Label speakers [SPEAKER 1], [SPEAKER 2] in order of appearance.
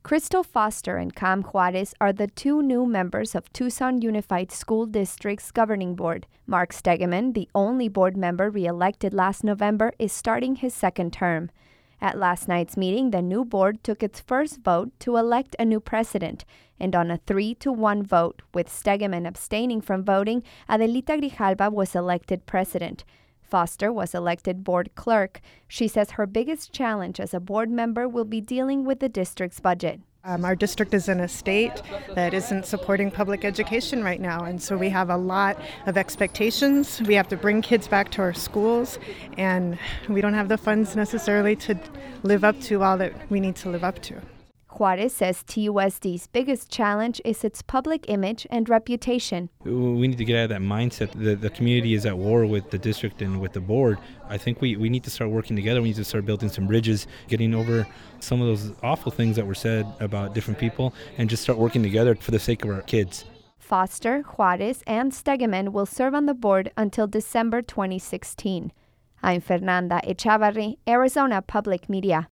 [SPEAKER 1] Crystal Foster and Cam Juarez are the two new members of Tucson Unified School District's governing board. Mark Stegeman, the only board member re-elected last November, is starting his second term. At last night's meeting, the new board took its first vote to elect a new president, and on a 3-1 vote, with Stegeman abstaining from voting, Adelita Grijalva was elected president. Foster was elected board clerk. She says her biggest challenge as a board member will be dealing with the district's budget.
[SPEAKER 2] Our district is in a state that isn't supporting public education right now, and so we have a lot of expectations. We have to bring kids back to our schools, and we don't have the funds necessarily to live up to all that we need to live up to.
[SPEAKER 1] Juarez says TUSD's biggest challenge is its public image and reputation.
[SPEAKER 3] We need to get out of that mindset that the community is at war with the district and with the board. I think we need to start working together. We need to start building some bridges, getting over some of those awful things that were said about different people, and just start working together for the sake of our kids.
[SPEAKER 1] Foster, Juarez, and Stegeman will serve on the board until December 2016. I'm Fernanda Echavarri, Arizona Public Media.